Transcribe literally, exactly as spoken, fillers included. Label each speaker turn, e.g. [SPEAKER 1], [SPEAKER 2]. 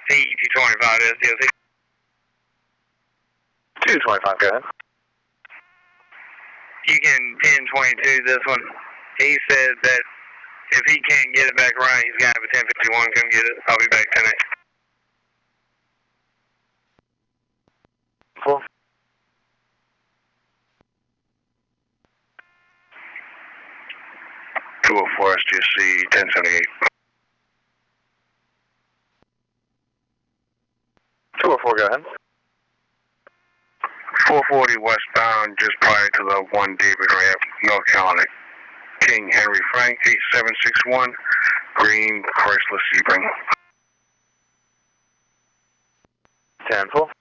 [SPEAKER 1] C two twenty-five is D O C.
[SPEAKER 2] two twenty-five, go ahead.
[SPEAKER 1] You can ten twenty-two this one. He said that if he can't get it back right, he's going to have a ten fifty-one come get it. I'll be back ten eight.
[SPEAKER 2] Four.
[SPEAKER 3] two oh four S T C ten seventy-eight.
[SPEAKER 2] two oh four, go ahead.
[SPEAKER 3] four forty westbound, just prior to the one David ramp, North Carolina. King Henry Frank, eight seven six one, Green Chrysler Sebring.
[SPEAKER 2] ten four.